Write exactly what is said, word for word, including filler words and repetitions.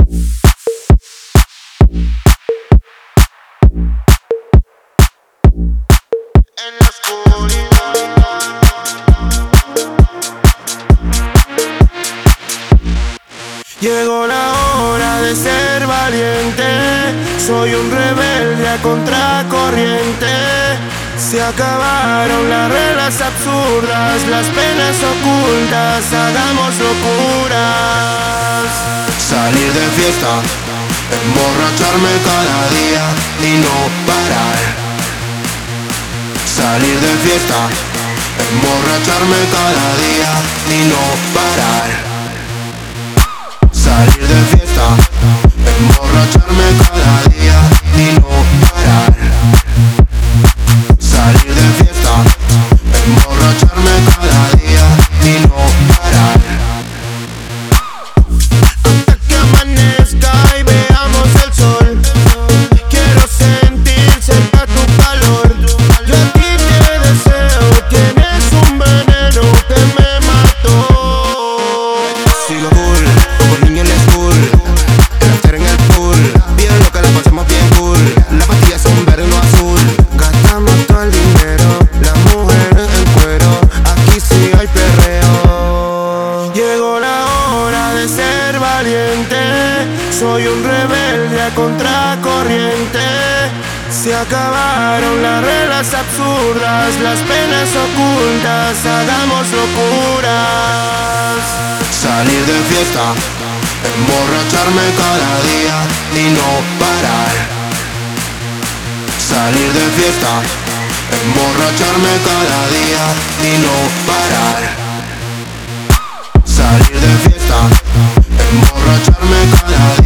En la oscuridad. Llegó la hora de ser valiente. Soy un rebelde a contracorriente. Se acabaron las reglas absurdas, las penas ocultas, hagamos locuras. Salir de fiesta, emborracharme cada día y no parar. Salir de fiesta, emborracharme cada día y no parar. Salir de fiesta, emborracharme cada día y no parar. Salir de fiesta, emborracharme cada día y no parar. Hasta que amanezca y veamos el sol. Quiero sentir cerca tu calor. Yo a ti te deseo, tienes un veneno que me mató. Sigo cool, como niño en la school. El after en el pool, bien loca, la pasamos bien cool. Las pastillas son verde, no azul. Gastamos todo el dinero, las mujeres en cuero. Aquí sí hay perreo. Llegó la hora de ser valiente. Soy un rebelde a contracorriente. Se acabaron las reglas absurdas, las penas ocultas, hagamos locuras. Salir de fiesta, emborracharme cada día y no parar. Salir de fiesta, emborracharme cada día y no parar. Salir de fiesta, emborracharme cada día.